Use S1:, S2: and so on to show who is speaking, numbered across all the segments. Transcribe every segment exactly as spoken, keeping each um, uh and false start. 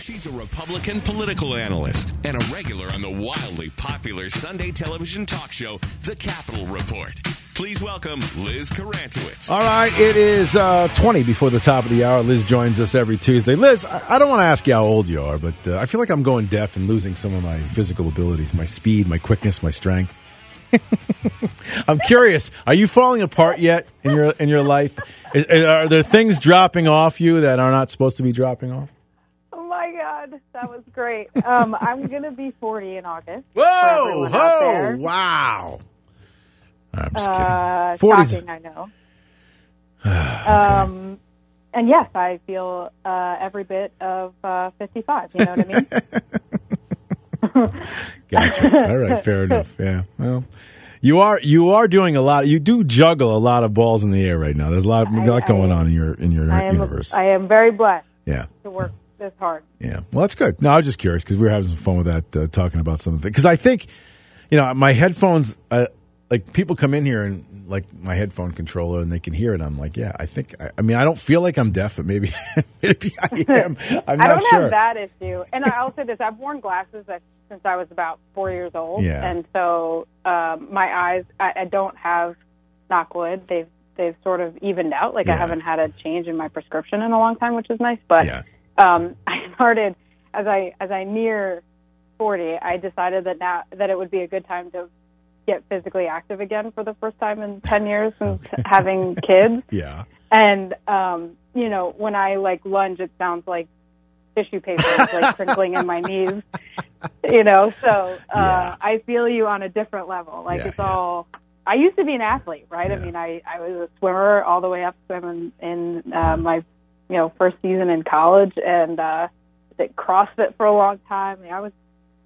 S1: She's a Republican political analyst and a regular on the wildly popular Sunday television talk show, The Capitol Report. Please welcome Liz Karantowicz.
S2: All right, it is uh, twenty before the top of the hour. Liz joins us every Tuesday. Liz, I, I don't want to ask you how old you are, but uh, I feel like I'm going deaf and losing some of my physical abilities, my speed, my quickness, my strength. I'm curious, are you falling apart yet in your in your life? Is, are there things dropping off you that are not supposed to be dropping off?
S3: Oh, my God. That was great. Um, I'm going to be forty in August.
S2: Whoa! Whoa! Wow. I'm just kidding.
S3: Uh,
S2: forty's
S3: shocking, I know. okay. Um, and yes, I feel uh, every bit of uh, fifty-five. You know what I mean?
S2: Gotcha. All right, fair enough. Yeah. Well, you are you are doing a lot. You do juggle a lot of balls in the air right now. There's a lot, a lot
S3: I,
S2: going
S3: I,
S2: on in your in your
S3: I am,
S2: universe.
S3: I am very blessed.
S2: Yeah.
S3: To work this hard.
S2: Yeah. Well, that's good. No, I was just curious because we were having some fun with that, uh, talking about some of the things. Because I think, you know, my headphones. Uh, Like, people come in here and, like, my headphone controller, and they can hear it. I'm like, yeah, I think, I, I mean, I don't feel like I'm deaf, but maybe, maybe I am. I'm
S3: I
S2: not
S3: don't
S2: sure.
S3: have that issue. And I'll say this, I've worn glasses since I was about four years old.
S2: Yeah.
S3: And so um, my eyes, I, I don't have, knock wood, they've, they've sort of evened out. Like,
S2: yeah.
S3: I haven't had a change in my prescription in a long time, which is nice. But
S2: yeah.
S3: um, I started, as I as I near forty, I decided that now that it would be a good time to get physically active again for the first time in ten years since having kids.
S2: Yeah.
S3: And, um, you know, when I, like, lunge, it sounds like tissue paper is, like, crinkling in my knees, you know. So uh,
S2: yeah.
S3: I feel you on a different level. Like,
S2: yeah,
S3: it's
S2: yeah.
S3: all – I used to be an athlete, right?
S2: Yeah.
S3: I mean, I, I was a swimmer all the way up swimming in uh, my, you know, first season in college, and uh, did CrossFit for a long time. I mean, I was,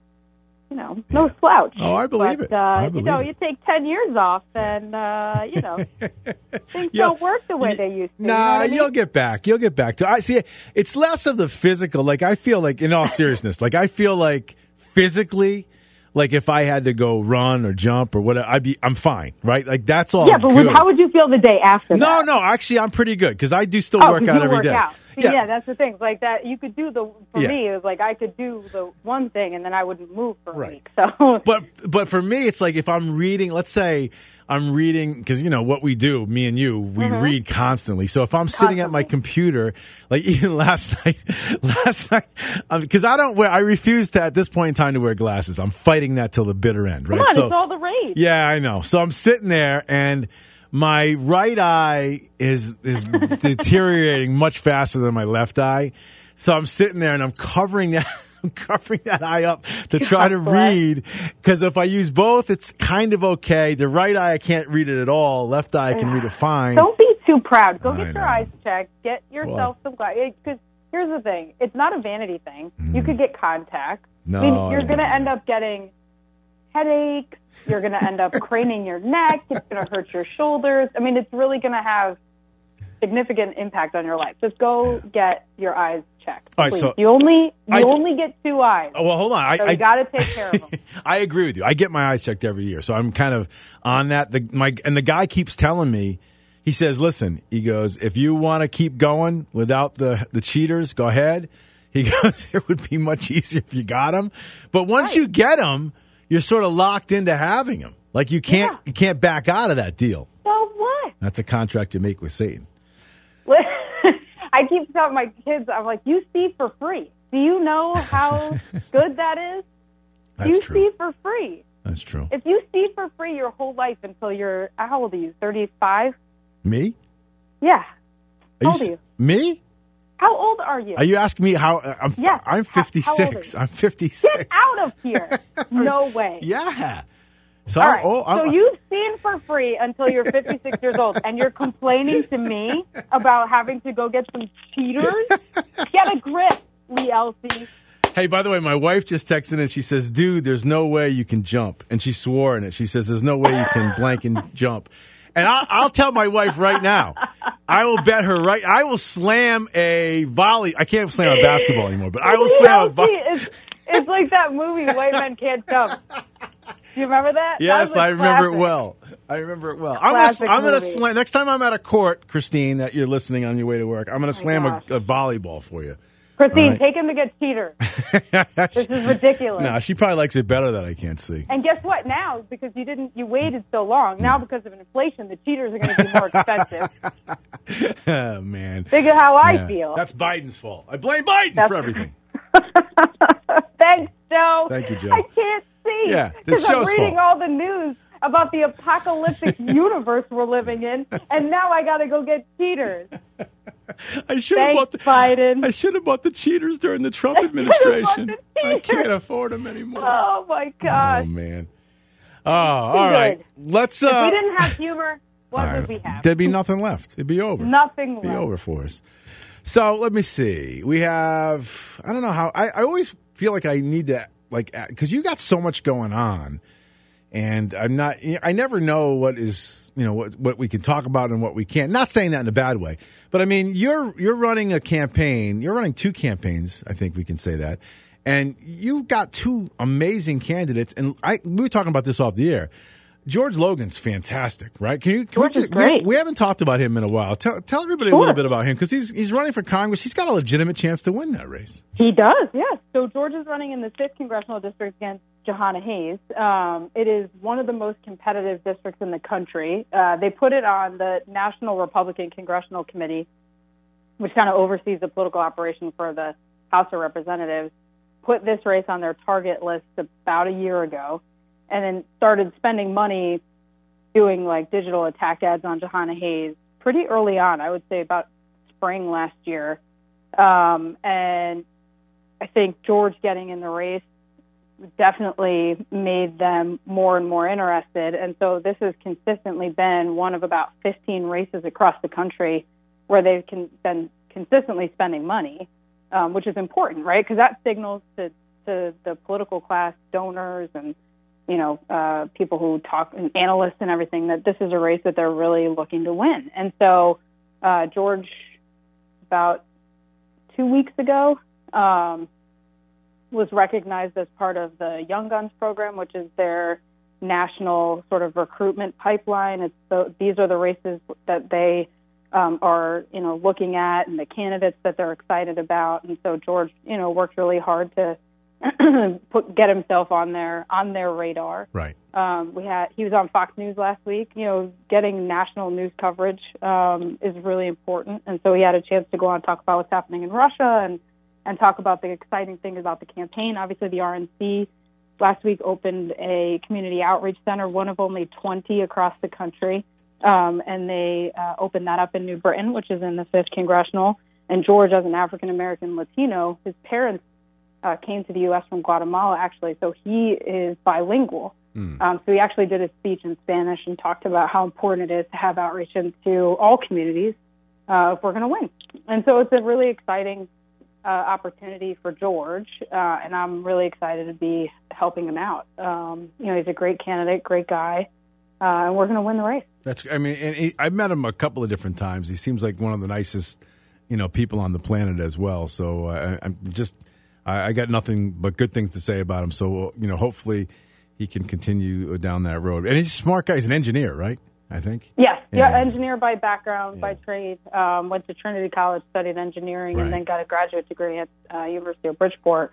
S3: you know, no
S2: yeah.
S3: slouch.
S2: Oh, I believe
S3: but,
S2: it.
S3: Uh,
S2: I believe
S3: you know,
S2: it.
S3: you take ten years off, and uh, you know, things
S2: You'll-
S3: don't work the way they used to.
S2: Nah,
S3: you know what I mean?
S2: you'll get back. You'll get back to. I see. It's less of the physical. Like, I feel like, in all seriousness, like, I feel like physically, like, if I had to go run or jump or whatever, I'd be. I'm fine, right? Like, that's all.
S3: Yeah, but
S2: good.
S3: how would you feel the day after?
S2: No,
S3: that?
S2: no. Actually, I'm pretty good because I do still
S3: Oh,
S2: work
S3: 'cause
S2: out
S3: you
S2: every
S3: work
S2: day.
S3: Out. See,
S2: Yeah.
S3: yeah, that's the thing. Like that, you could do the. For
S2: Yeah.
S3: me, it was like I could do the one thing, and then I wouldn't move for a
S2: Right.
S3: week. So,
S2: But but for me, it's like if I'm reading, let's say I'm reading, because, you know, what we do, me and you, we
S3: Mhm.
S2: read constantly. So if I'm sitting at my
S3: Constantly.
S2: computer, like even last night, last night, because I don't wear, I refuse to, at this point in time, to wear glasses. I'm fighting that till the bitter end, right?
S3: come on,
S2: so,
S3: it's all the rage.
S2: yeah, I know. So I'm sitting there, and my right eye is is deteriorating much faster than my left eye. So I'm sitting there, and I'm covering that. I'm covering that eye up to try to
S3: God bless.
S2: read, because if I use both, it's kind of okay. The right eye, I can't read it at all. Left eye, I can read it fine.
S3: Don't be too proud. Go
S2: I
S3: get your
S2: know.
S3: eyes checked. Get yourself
S2: Well-
S3: some glasses. Because here's the thing: it's not a vanity thing. You could get contacts.
S2: No,
S3: I mean, you're
S2: I
S3: going to
S2: know.
S3: end up getting headaches. You're going to end up craning your neck. It's going to hurt your shoulders. I mean, it's really going to have significant impact on your life. Just go get your eyes checked.
S2: All right,
S3: please.
S2: so
S3: you only you
S2: I-
S3: only get two eyes.
S2: Oh, well, hold on. I,
S3: So
S2: I
S3: you got to take care of them.
S2: I agree with you. I get my eyes checked every year, so I'm kind of on that. The my and the guy keeps telling me, he says, "Listen," he goes, "if you want to keep going without the the cheaters, go ahead." He goes, "It would be much easier if you got them, but once
S3: Right.
S2: you get them, you're sort of locked into having them. Like you can't
S3: Yeah.
S2: you can't back out of that deal.
S3: So what?
S2: That's a contract you make with Satan."
S3: I keep telling my kids, I'm like, you see for free. Do you know how good that is?
S2: That's
S3: you
S2: true.
S3: see for free.
S2: That's true.
S3: If you see for free your whole life until you're, how old are you, thirty-five?
S2: Me?
S3: Yeah.
S2: Are
S3: How old
S2: you,
S3: are you?
S2: Me?
S3: How old are you?
S2: Are you asking me how? uh, I'm
S3: Yes.
S2: I'm
S3: How- how old are
S2: fifty-six.
S3: you?
S2: I'm fifty-six.
S3: Get out of here. No way.
S2: Yeah. So,
S3: All right.
S2: oh, I'm,
S3: so you've seen for free until you're fifty-six years old, and you're complaining to me about having to go get some cheaters? Get a grip, Lee Elsie.
S2: Hey, by the way, my wife just texted in. She says, "Dude, there's no way you can jump," and she swore in it. She says, "There's no way you can blank and jump." And I'll, I'll tell my wife right now. I will bet her right. I will slam a volley. I can't slam a basketball anymore, but I will
S3: Lee
S2: slam a
S3: Elsie
S2: volley.
S3: is, it's like that movie, White Men Can't Jump. Do you remember that? That
S2: Yes,
S3: was a
S2: I remember
S3: classic.
S2: it well. I remember it well. I'm
S3: Classic
S2: gonna, I'm gonna
S3: movie.
S2: slam. Next time I'm at a court, Christine, that you're listening on your way to work, I'm gonna slam a,
S3: gosh.
S2: a volleyball for you.
S3: Christine,
S2: right.
S3: take him to get cheaters. This is ridiculous.
S2: No, she probably likes it better that I can't see.
S3: And guess what? Now, because you didn't, you waited so long. Now, because of inflation, the cheaters are going to be more expensive.
S2: Oh man!
S3: Think of how I
S2: Yeah.
S3: feel.
S2: That's Biden's fault. I blame Biden
S3: That's-
S2: for everything.
S3: Thanks, Joe.
S2: Thank you, Joe.
S3: I can't see.
S2: Yeah, it's
S3: because I'm
S2: Joe's
S3: reading
S2: fault.
S3: all the news about the apocalyptic universe we're living in, and now I got to go get cheaters.
S2: I should have
S3: Thanks,
S2: bought the
S3: Biden.
S2: I should have bought the cheaters during the Trump
S3: I should've bought
S2: administration.
S3: the
S2: I
S3: cheaters.
S2: can't afford them anymore.
S3: Oh my
S2: Oh
S3: gosh!
S2: man. Oh, all right. Let's. Uh,
S3: If we didn't have humor, what
S2: all
S3: would
S2: right.
S3: we have?
S2: There'd be nothing left. It'd be over.
S3: Nothing
S2: It'd be
S3: left.
S2: over for us. So let me see. We have. I don't know how. I, I always feel like I need to like because you got so much going on, and I'm not. I never know what is you know what what we can talk about and what we can't. Not saying that in a bad way, but I mean you're you're running a campaign. You're running two campaigns. I think we can say that. And you've got two amazing candidates, and I we were talking about this off the air. George Logan's fantastic, right? Can you? Can
S3: George
S2: we,
S3: is
S2: just,
S3: great.
S2: we, we haven't talked about him in a while. Tell tell everybody
S3: Sure.
S2: a little bit about him because he's he's running for Congress. He's got a legitimate chance to win that race.
S3: He does, yes. So George is running in the fifth congressional district against Jahana Hayes. Um, it is one of the most competitive districts in the country. Uh, they put it on the National Republican Congressional Committee, which kind of oversees the political operation for the House of Representatives, put this race on their target list about a year ago, and then started spending money doing like digital attack ads on Jahana Hayes pretty early on. I would say about spring last year. Um, and I think George getting in the race definitely made them more and more interested. And so this has consistently been one of about fifteen races across the country where they've con- been consistently spending money, um, which is important, right? Because that signals to, to the political class, donors, and you know, uh, people who talk, and analysts and everything, that this is a race that they're really looking to win. And so uh, George, about two weeks ago, um, was recognized as part of the Young Guns program, which is their national sort of recruitment pipeline. It's the, these are the races that they um, are, you know, looking at and the candidates that they're excited about. And so George, you know, worked really hard to put get himself on their on their radar.
S2: Right.
S3: Um, we had he was on Fox News last week. You know, getting national news coverage um, is really important, and so he had a chance to go on and talk about what's happening in Russia and and talk about the exciting things about the campaign. Obviously, the R N C last week opened a community outreach center, one of only twenty across the country, um, and they uh, opened that up in New Britain, which is in the fifth congressional. And George, as an African American Latino, his parents Uh, came to the U S from Guatemala, actually, so he is bilingual. Mm. Um, so he actually did a speech in Spanish and talked about how important it is to have outreach into all communities uh, if we're going to win. And so it's a really exciting uh, opportunity for George, uh, and I'm really excited to be helping him out. Um, you know, he's a great candidate, great guy, uh, and we're going to win the race.
S2: That's. I mean, and he, I've met him a couple of different times. He seems like one of the nicest, you know, people on the planet as well. So uh, I'm just. I got nothing but good things to say about him. So, you know, hopefully he can continue down that road. And he's a smart guy. He's an engineer, right? I think.
S3: Yes.
S2: Yeah,
S3: yeah engineer by background,
S2: yeah.
S3: by trade. Um, went to Trinity College, studied engineering,
S2: right.
S3: and then got a graduate degree at uh, University of Bridgeport.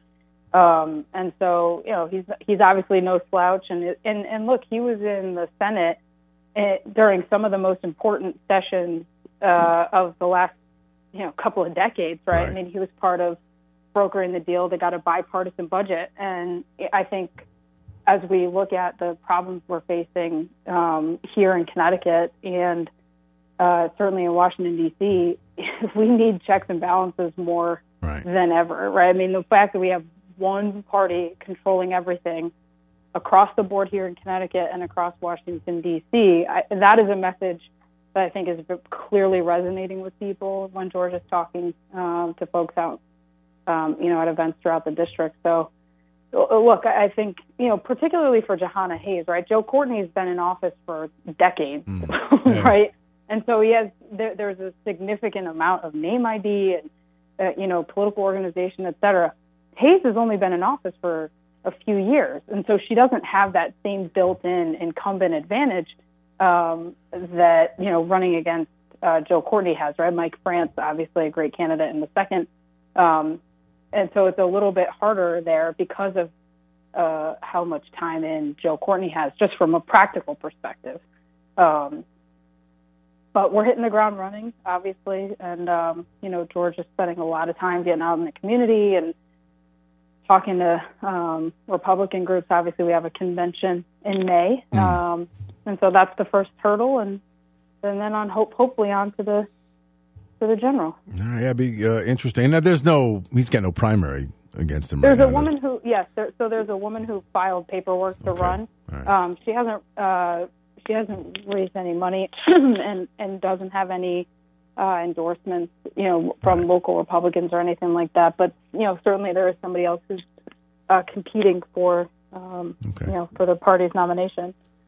S3: Um, and so, you know, he's he's obviously no slouch. And it, and, and look, he was in the Senate uh, during some of the most important sessions uh, of the last, you know, couple of decades, right?
S2: right?
S3: I mean, he was part of brokering the deal that got a bipartisan budget. And I think as we look at the problems we're facing um, here in Connecticut and uh, certainly in Washington, D C, we need checks and balances more
S2: right.
S3: than ever, right? I mean, the fact that we have one party controlling everything across the board here in Connecticut and across Washington, D C, I, that is a message that I think is clearly resonating with people when George is talking um, to folks out Um, you know, at events throughout the district. So, look, I think, you know, particularly for Jahana Hayes, right? Joe Courtney has been in office for decades,
S2: mm.
S3: right? And so he has, there, there's a significant amount of name I D and, uh, you know, political organization, et cetera. Hayes has only been in office for a few years. And so she doesn't have that same built-in incumbent advantage um, that, you know, running against uh, Joe Courtney has, right? Mike France, obviously a great candidate in the second um and so it's a little bit harder there because of uh, how much time in Joe Courtney has, just from a practical perspective. Um, but we're hitting the ground running, obviously, and um, you know, George is spending a lot of time getting out in the community and talking to um, Republican groups. Obviously, we have a convention in May, mm. um, and so that's the first hurdle, and, and then on hope, hopefully on to the to the general.
S2: All right, that'd be uh, interesting. Now, there's no, he's got no primary against him.
S3: There's
S2: right
S3: a
S2: now,
S3: woman who, yes, there, so there's a woman who filed paperwork to
S2: okay.
S3: run.
S2: Right.
S3: Um, she hasn't uh, she hasn't raised any money and and doesn't have any uh, endorsements, you know, from
S2: right.
S3: local Republicans or anything like that. But you know, certainly there is somebody else who's uh, competing for um,
S2: okay.
S3: you know, for the party's nomination.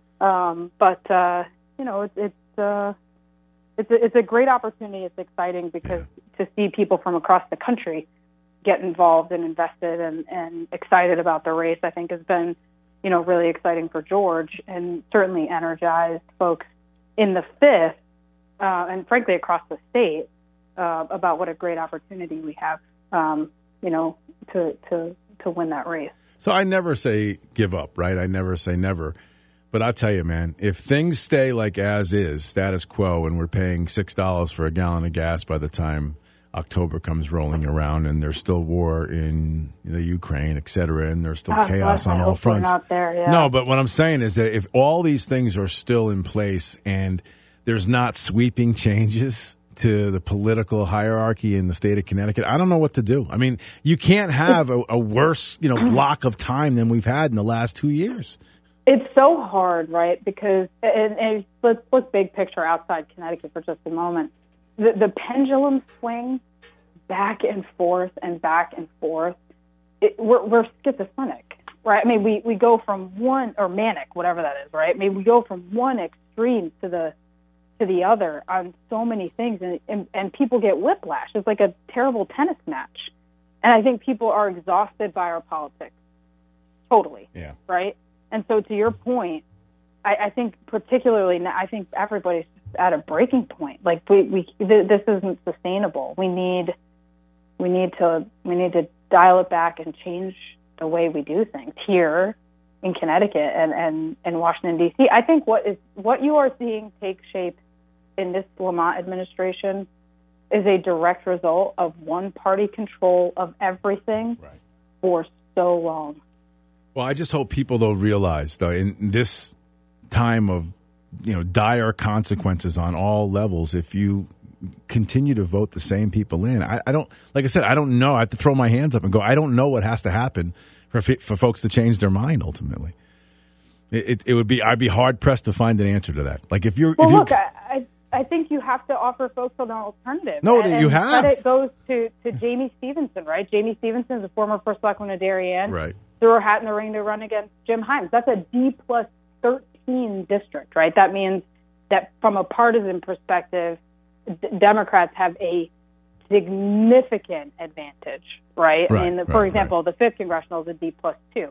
S3: Um, but uh, you know, it's it's uh, it's a, it's a great opportunity. It's exciting because yeah. to see people from across the country get involved and invested and, and excited about the race, I think has been, you know, really exciting for George and certainly energized folks in the fifth uh, and frankly across the state uh, about what a great opportunity we have, um, you know, to, to, to win that race.
S2: So I never say give up, right? I never say never. But I'll tell you, man, if things stay like as is, status quo, and we're paying six dollars for a gallon of gas by the time October comes rolling around, and there's still war in the Ukraine, et cetera, and there's still
S3: God,
S2: chaos on
S3: I
S2: all
S3: hope we're
S2: fronts.
S3: not there, yeah.
S2: No, but what I'm saying is that if all these things are still in place and there's not sweeping changes to the political hierarchy in the state of Connecticut, I don't know what to do. I mean, you can't have a, a worse, you know, block of time than we've had in the last two years.
S3: It's so hard, right? Because and, and let's look big picture outside Connecticut for just a moment. The, the pendulum swing back and forth and back and forth. It, we're, we're schizophrenic, right? I mean, we, we go from one or manic, whatever that is, right? I mean, we go from one extreme to the to the other on so many things, and, and and people get whiplash. It's like a terrible tennis match, and I think people are exhausted by our politics, totally,
S2: yeah,
S3: right. And so, to your point, I, I think particularly now, I think everybody's at a breaking point. Like we, we th- this isn't sustainable. We need, we need to, we need to dial it back and change the way we do things here in Connecticut and and, and Washington D C. I think what is what you are seeing take shape in this Lamont administration is a direct result of one party control of everything
S2: right.
S3: for so long.
S2: Well, I just hope people, though, realize, though, in this time of, you know, dire consequences on all levels, if you continue to vote the same people in, I, I don't, like I said, I don't know. I have to throw my hands up and go, I don't know what has to happen for for folks to change their mind ultimately. It, it, it would be, I'd be hard pressed to find an answer to that. Like if you're,
S3: well,
S2: if you're,
S3: look, I, I I think you have to offer folks an alternative.
S2: No,
S3: and,
S2: you have.
S3: Credit goes to, to Jamie Stevenson, right? Jamie Stevenson is a former first selectman of Darien.
S2: Right.
S3: Threw her hat in the ring to run against Jim Himes. That's a D plus thirteen district, right? That means that from a partisan perspective, d- Democrats have a significant advantage, right?
S2: right
S3: I mean, the,
S2: right,
S3: for example,
S2: right.
S3: the fifth congressional is a D plus two.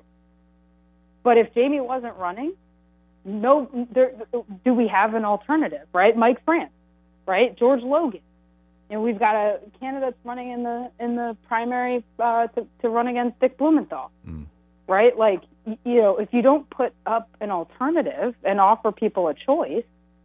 S3: But if Jamie wasn't running, no, there, do we have an alternative, right? Mike France, right? George Logan. And we've got a candidate running in the in the primary uh, to, to run against Dick Blumenthal, mm. right? Like, you know, if you don't put up an alternative and offer people a choice,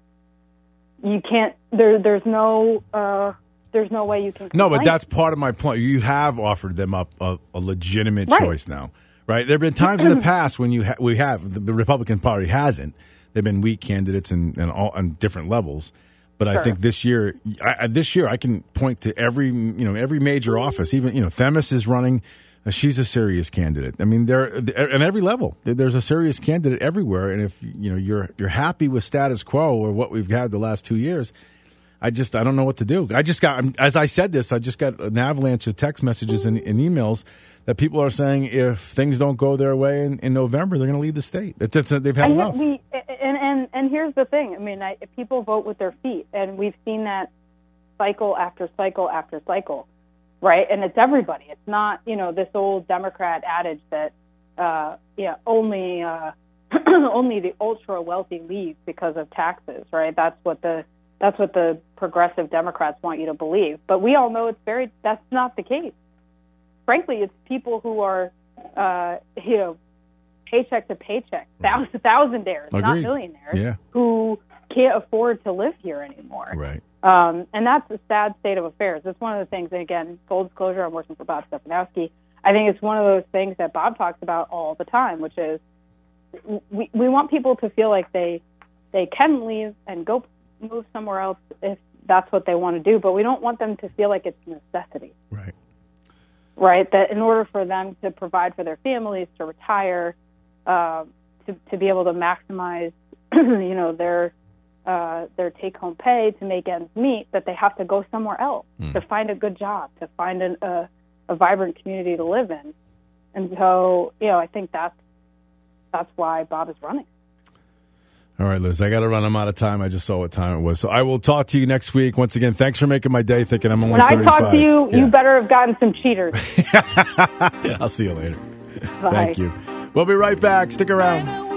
S3: you can't. There, there's no, uh, there's no way you can.
S2: No, but
S3: complain.
S2: that's part of my point. You have offered them up a, a legitimate
S3: right.
S2: choice now, right? There have been times in the past when you ha- we have the, the Republican Party hasn't. There've been weak candidates and and all on different levels. But sure. I think this year, I, this year I can point to every, you know, every major office. Even, you know, Themis is running. Uh, she's a serious candidate. I mean, there at every level, there's a serious candidate everywhere. And if you know you're you're happy with status quo or what we've had the last two years, I just I don't know what to do. I just got, as I said this, I just got an avalanche of text messages and, and emails that people are saying if things don't go their way in, in November, they're going to leave the state. It's, it's, they've had
S3: and
S2: enough.
S3: We, and, and, and here's the thing. I mean, I, people vote with their feet, and we've seen that cycle after cycle after cycle, right? And it's everybody. It's not, you know, this old Democrat adage that, uh, yeah, only uh, only the ultra wealthy leave because of taxes, right? That's what the that's what the progressive Democrats want you to believe. But we all know it's very that's not the case. frankly, it's people who are, uh, you know, paycheck to paycheck, thousand, thousandaires, not
S2: Agreed.
S3: millionaires,
S2: Yeah.
S3: who can't afford to live here anymore.
S2: Right.
S3: Um, and that's a sad state of affairs. That's one of the things, and again, full disclosure, I'm working for Bob Stefanowski. I think it's one of those things that Bob talks about all the time, which is we, we want people to feel like they they can leave and go move somewhere else if that's what they want to do, but we don't want them to feel like it's a necessity.
S2: Right.
S3: Right? That in order for them to provide for their families, to retire, uh, to, to be able to maximize, you know, their uh, their take-home pay to make ends meet, that they have to go somewhere else mm. to find a good job, to find an, a, a vibrant community to live in. And so, you know, I think that's, that's why Bob is running.
S2: All right, Liz, I got to run. I'm out of time. I just saw what time it was. So I will talk to you next week. Once again, thanks for making my day thinking I'm only
S3: When I
S2: thirty-five.
S3: talk to you,
S2: yeah.
S3: you better have gotten some cheaters.
S2: I'll see you later.
S3: Bye.
S2: Thank you. We'll be right back. Stick around.